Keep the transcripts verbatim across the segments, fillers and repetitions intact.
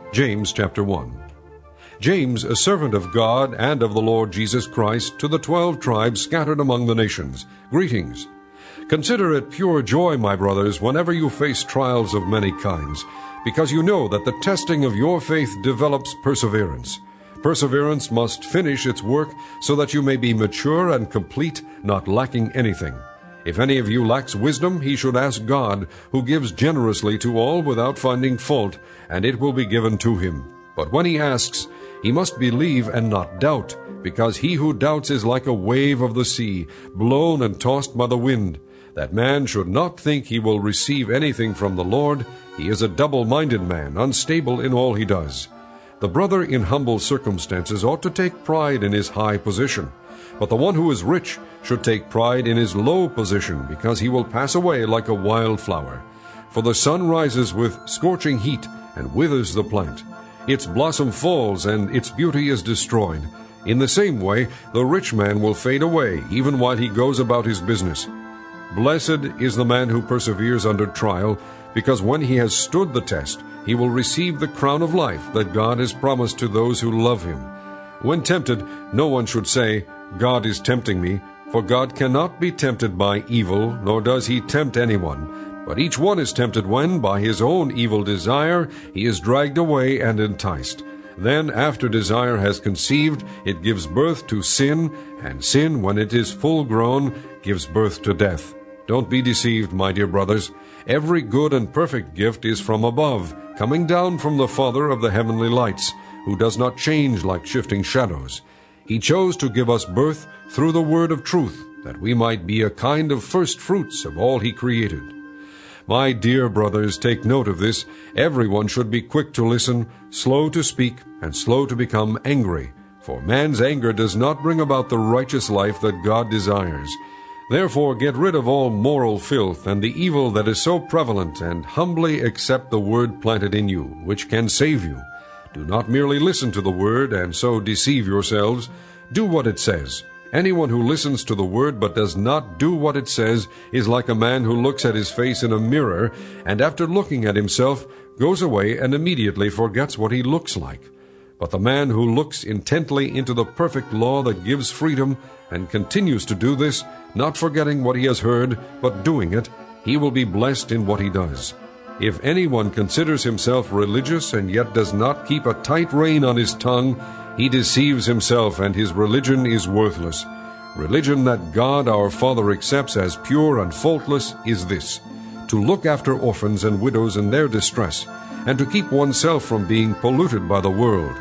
James chapter one. James, a servant of God and of the Lord Jesus Christ, to the twelve tribes scattered among the nations, greetings. Consider it pure joy, my brothers, whenever you face trials of many kinds, because you know that the testing of your faith develops perseverance. Perseverance must finish its work, so that you may be mature and complete, not lacking anything. If any of you lacks wisdom, he should ask God, who gives generously to all without finding fault, and it will be given to him. But when he asks, he must believe and not doubt, because he who doubts is like a wave of the sea, blown and tossed by the wind. That man should not think he will receive anything from the Lord. He is a double-minded man, unstable in all he does. The brother in humble circumstances ought to take pride in his high position, but the one who is rich should take pride in his low position, because he will pass away like a wild flower. For the sun rises with scorching heat and withers the plant. Its blossom falls, and its beauty is destroyed. In the same way, the rich man will fade away, even while he goes about his business. Blessed is the man who perseveres under trial, because when he has stood the test, he will receive the crown of life that God has promised to those who love him. When tempted, no one should say, God is tempting me, for God cannot be tempted by evil, nor does he tempt anyone. But each one is tempted when, by his own evil desire, he is dragged away and enticed. Then, after desire has conceived, it gives birth to sin, and sin, when it is full grown, gives birth to death. Don't be deceived, my dear brothers. Every good and perfect gift is from above, coming down from the Father of the heavenly lights, who does not change like shifting shadows. He chose to give us birth through the word of truth, that we might be a kind of first fruits of all he created. My dear brothers, take note of this. Everyone should be quick to listen, slow to speak, and slow to become angry. For man's anger does not bring about the righteous life that God desires. Therefore get rid of all moral filth and the evil that is so prevalent, and humbly accept the word planted in you, which can save you. Do not merely listen to the word and so deceive yourselves. Do what it says. Anyone who listens to the word but does not do what it says is like a man who looks at his face in a mirror, and after looking at himself goes away and immediately forgets what he looks like. But the man who looks intently into the perfect law that gives freedom and continues to do this, not forgetting what he has heard, but doing it, he will be blessed in what he does. If anyone considers himself religious and yet does not keep a tight rein on his tongue, he deceives himself, and his religion is worthless. Religion that God our Father accepts as pure and faultless is this: to look after orphans and widows in their distress, and to keep oneself from being polluted by the world.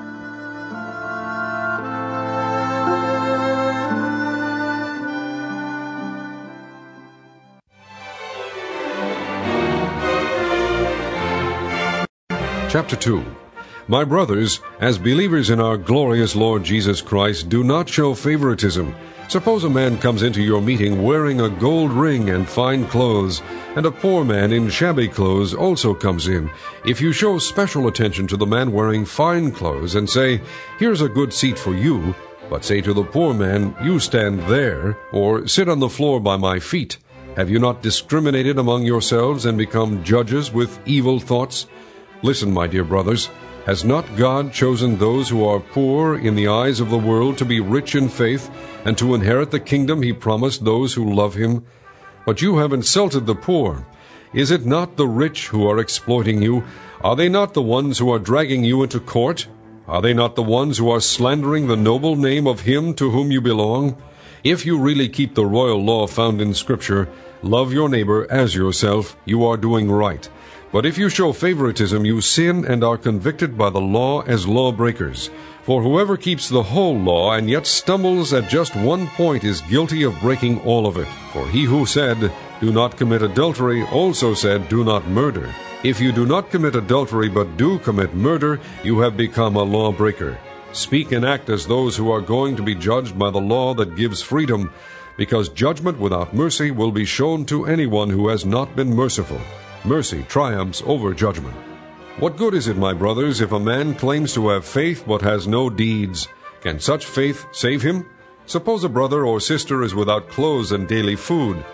Chapter two. My brothers, as believers in our glorious Lord Jesus Christ, do not show favoritism. Suppose a man comes into your meeting wearing a gold ring and fine clothes, and a poor man in shabby clothes also comes in. If you show special attention to the man wearing fine clothes and say, "Here's a good seat for you," but say to the poor man, "You stand there," or "Sit on the floor by my feet," have you not discriminated among yourselves and become judges with evil thoughts? Listen, my dear brothers, has not God chosen those who are poor in the eyes of the world to be rich in faith, and to inherit the kingdom he promised those who love him? But you have insulted the poor. Is it not the rich who are exploiting you? Are they not the ones who are dragging you into court? Are they not the ones who are slandering the noble name of him to whom you belong? If you really keep the royal law found in Scripture, love your neighbor as yourself, you are doing right. But if you show favoritism, you sin and are convicted by the law as lawbreakers. For whoever keeps the whole law and yet stumbles at just one point is guilty of breaking all of it. For he who said, "Do not commit adultery," also said, "Do not murder." If you do not commit adultery but do commit murder, you have become a lawbreaker. Speak and act as those who are going to be judged by the law that gives freedom, because judgment without mercy will be shown to anyone who has not been merciful. Mercy triumphs over judgment. What good is it, my brothers, if a man claims to have faith but has no deeds? Can such faith save him? Suppose a brother or sister is without clothes and daily food.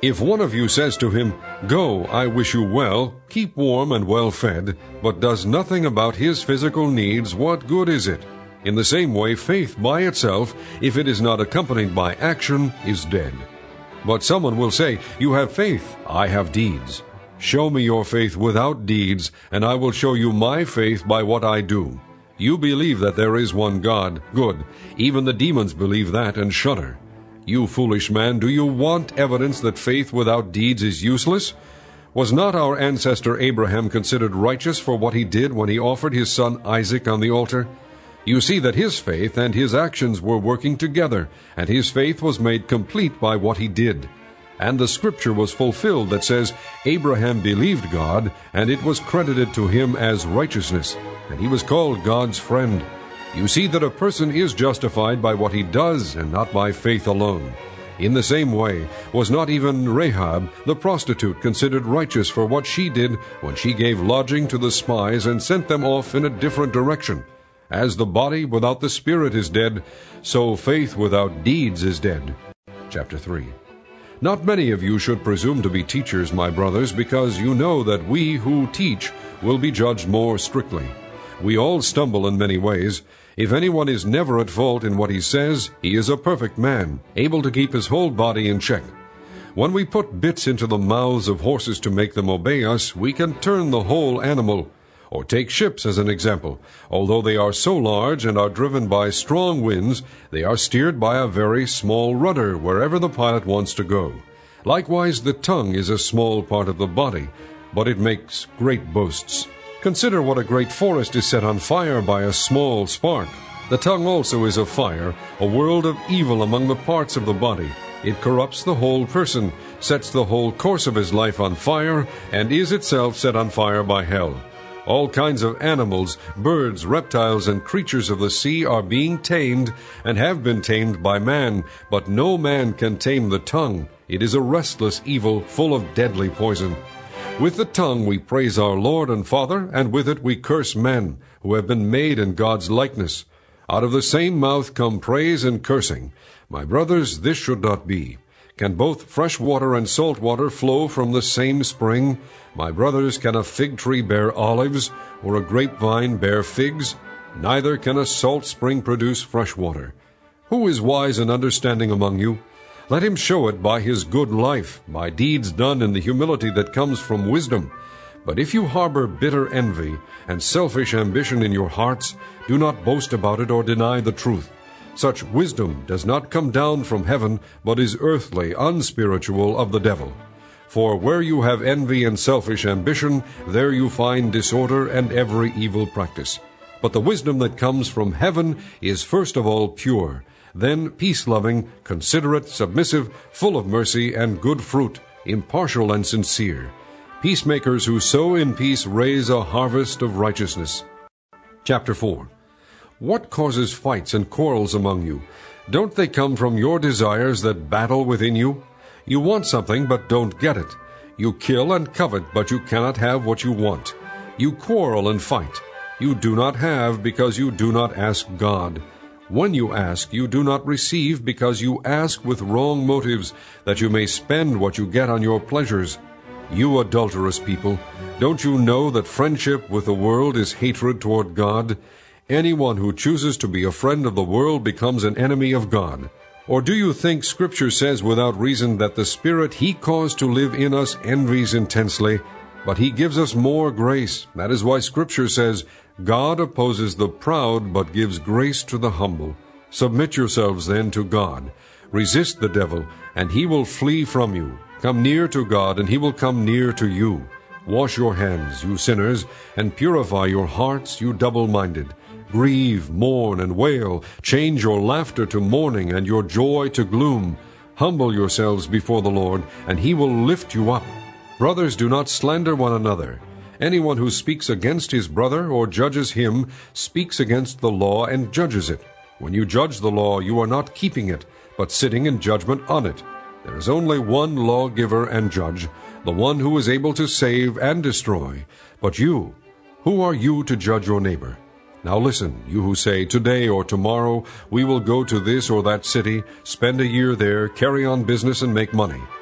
If one of you says to him, "Go, I wish you well, keep warm and well fed," but does nothing about his physical needs, what good is it? In the same way, faith by itself, if it is not accompanied by action, is dead. But someone will say, "You have faith, I have deeds." Show me your faith without deeds, and I will show you my faith by what I do. You believe that there is one God. Good. Even the demons believe that and shudder. You foolish man, do you want evidence that faith without deeds is useless? Was not our ancestor Abraham considered righteous for what he did when he offered his son Isaac on the altar? You see that his faith and his actions were working together, and his faith was made complete by what he did. And the scripture was fulfilled that says, "Abraham believed God, and it was credited to him as righteousness, and he was called God's friend." You see that a person is justified by what he does, and not by faith alone. In the same way, was not even Rahab the prostitute considered righteous for what she did when she gave lodging to the spies and sent them off in a different direction? As the body without the spirit is dead, so faith without deeds is dead. Chapter three. Not many of you should presume to be teachers, my brothers, because you know that we who teach will be judged more strictly. We all stumble in many ways. If anyone is never at fault in what he says, he is a perfect man, able to keep his whole body in check. When we put bits into the mouths of horses to make them obey us, we can turn the whole animal. Or take ships as an example. Although they are so large and are driven by strong winds, they are steered by a very small rudder wherever the pilot wants to go. Likewise, the tongue is a small part of the body, but it makes great boasts. Consider what a great forest is set on fire by a small spark. The tongue also is a fire, a world of evil among the parts of the body. It corrupts the whole person, sets the whole course of his life on fire, and is itself set on fire by hell. All kinds of animals, birds, reptiles, and creatures of the sea are being tamed and have been tamed by man, but no man can tame the tongue. It is a restless evil full of deadly poison. With the tongue we praise our Lord and Father, and with it we curse men, who have been made in God's likeness. Out of the same mouth come praise and cursing. My brothers, this should not be. Can both fresh water and salt water flow from the same spring? My brothers, can a fig tree bear olives, or a grapevine bear figs? Neither can a salt spring produce fresh water. Who is wise and understanding among you? Let him show it by his good life, by deeds done in the humility that comes from wisdom. But if you harbor bitter envy and selfish ambition in your hearts, do not boast about it or deny the truth. Such wisdom does not come down from heaven, but is earthly, unspiritual, of the devil. For where you have envy and selfish ambition, there you find disorder and every evil practice. But the wisdom that comes from heaven is first of all pure, then peace-loving, considerate, submissive, full of mercy and good fruit, impartial and sincere. Peacemakers who sow in peace raise a harvest of righteousness. Chapter four. What causes fights and quarrels among you? Don't they come from your desires that battle within you? You want something but don't get it. You kill and covet, but you cannot have what you want. You quarrel and fight. You do not have because you do not ask God. When you ask, you do not receive because you ask with wrong motives, that you may spend what you get on your pleasures. You adulterous people, don't you know that friendship with the world is hatred toward God? Anyone who chooses to be a friend of the world becomes an enemy of God. Or do you think Scripture says without reason that the Spirit He caused to live in us envies intensely? But He gives us more grace. That is why Scripture says, God opposes the proud, but gives grace to the humble. Submit yourselves then to God. Resist the devil, and he will flee from you. Come near to God, and he will come near to you. Wash your hands, you sinners, and purify your hearts, you double-minded. Grieve, mourn, and wail. Change your laughter to mourning, and your joy to gloom. Humble yourselves before the Lord, and he will lift you up. Brothers, do not slander one another. Anyone who speaks against his brother or judges him speaks against the law and judges it. When you judge the law, you are not keeping it, but sitting in judgment on it. There is only one lawgiver and judge, the one who is able to save and destroy. But you, who are you to judge your neighbor? Now listen, you who say, today or tomorrow we will go to this or that city, spend a year there, carry on business and make money.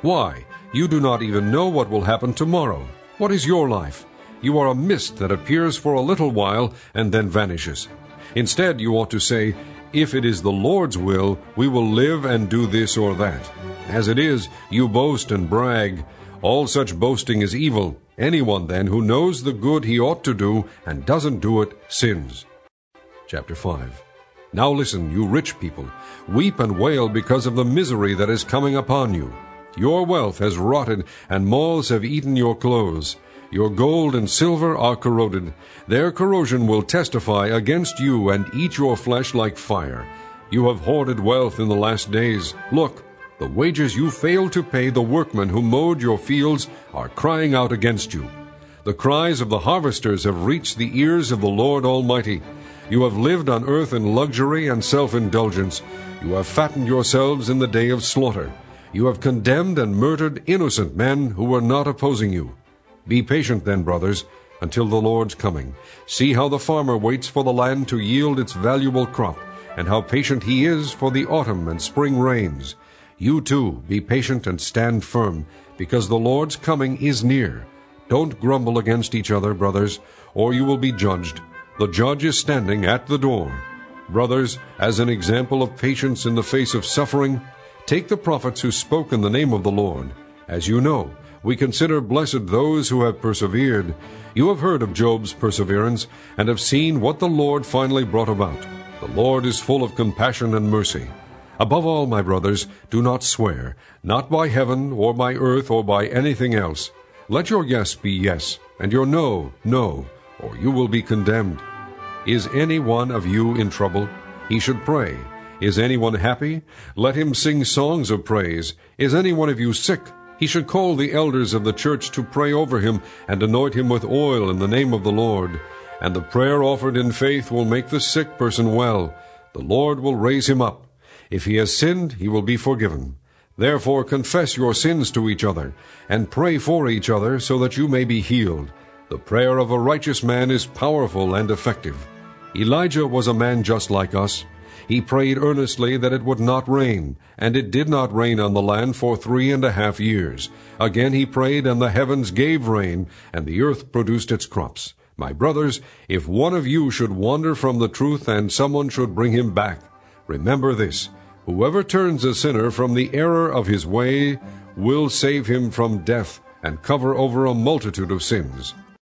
Why, you do not even know what will happen tomorrow. What is your life? You are a mist that appears for a little while and then vanishes. Instead, you ought to say, if it is the Lord's will, we will live and do this or that. As it is, you boast and brag. All such boasting is evil. Anyone, then, who knows the good he ought to do and doesn't do it, sins. Chapter five. Now listen, you rich people. Weep and wail because of the misery that is coming upon you. Your wealth has rotted, and moths have eaten your clothes. Your gold and silver are corroded. Their corrosion will testify against you and eat your flesh like fire. You have hoarded wealth in the last days. Look, the wages you failed to pay the workmen who mowed your fields are crying out against you. The cries of the harvesters have reached the ears of the Lord Almighty. You have lived on earth in luxury and self-indulgence. You have fattened yourselves in the day of slaughter. You have condemned and murdered innocent men who were not opposing you. Be patient then, brothers, until the Lord's coming. See how the farmer waits for the land to yield its valuable crop, and how patient he is for the autumn and spring rains. You too, be patient and stand firm, because the Lord's coming is near. Don't grumble against each other, brothers, or you will be judged. The judge is standing at the door. Brothers, as an example of patience in the face of suffering, take the prophets who spoke in the name of the Lord. As you know, we consider blessed those who have persevered. You have heard of Job's perseverance, and have seen what the Lord finally brought about. The Lord is full of compassion and mercy. Above all, my brothers, do not swear, not by heaven, or by earth, or by anything else. Let your yes be yes, and your no, no, or you will be condemned. Is any one of you in trouble? He should pray. Is anyone happy? Let him sing songs of praise. Is any one of you sick? He should call the elders of the church to pray over him and anoint him with oil in the name of the Lord. And the prayer offered in faith will make the sick person well. The Lord will raise him up. If he has sinned, he will be forgiven. Therefore confess your sins to each other, and pray for each other so that you may be healed. The prayer of a righteous man is powerful and effective. Elijah was a man just like us. He prayed earnestly that it would not rain, and it did not rain on the land for three and a half years. Again he prayed, and the heavens gave rain, and the earth produced its crops. My brothers, if one of you should wander from the truth, and someone should bring him back, remember this: whoever turns a sinner from the error of his way will save him from death, and cover over a multitude of sins.